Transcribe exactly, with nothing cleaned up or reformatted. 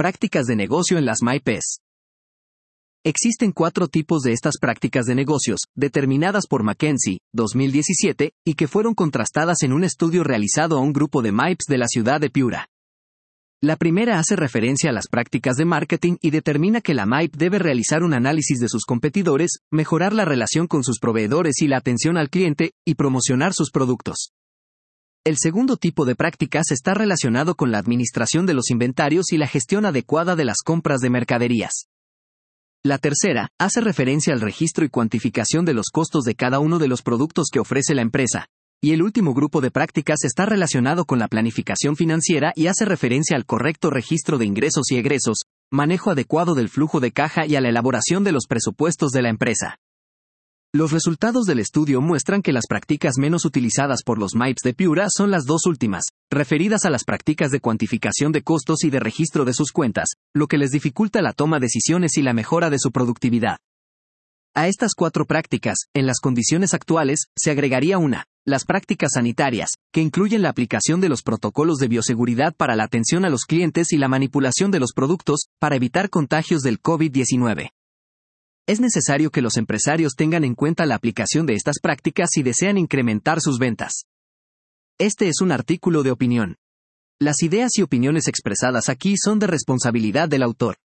Prácticas de negocio en las M I P Es. Existen cuatro tipos de estas prácticas de negocios, determinadas por McKinsey, dos mil diecisiete, y que fueron contrastadas en un estudio realizado a un grupo de M I P Es de la ciudad de Piura. La primera hace referencia a las prácticas de marketing y determina que la M I P debe realizar un análisis de sus competidores, mejorar la relación con sus proveedores y la atención al cliente, y promocionar sus productos. El segundo tipo de prácticas está relacionado con la administración de los inventarios y la gestión adecuada de las compras de mercaderías. La tercera hace referencia al registro y cuantificación de los costos de cada uno de los productos que ofrece la empresa. Y el último grupo de prácticas está relacionado con la planificación financiera y hace referencia al correcto registro de ingresos y egresos, manejo adecuado del flujo de caja y a la elaboración de los presupuestos de la empresa. Los resultados del estudio muestran que las prácticas menos utilizadas por los M I P Es de Piura son las dos últimas, referidas a las prácticas de cuantificación de costos y de registro de sus cuentas, lo que les dificulta la toma de decisiones y la mejora de su productividad. A estas cuatro prácticas, en las condiciones actuales, se agregaría una, las prácticas sanitarias, que incluyen la aplicación de los protocolos de bioseguridad para la atención a los clientes y la manipulación de los productos, para evitar contagios del COVID diecinueve. Es necesario que los empresarios tengan en cuenta la aplicación de estas prácticas si desean incrementar sus ventas. Este es un artículo de opinión. Las ideas y opiniones expresadas aquí son de responsabilidad del autor.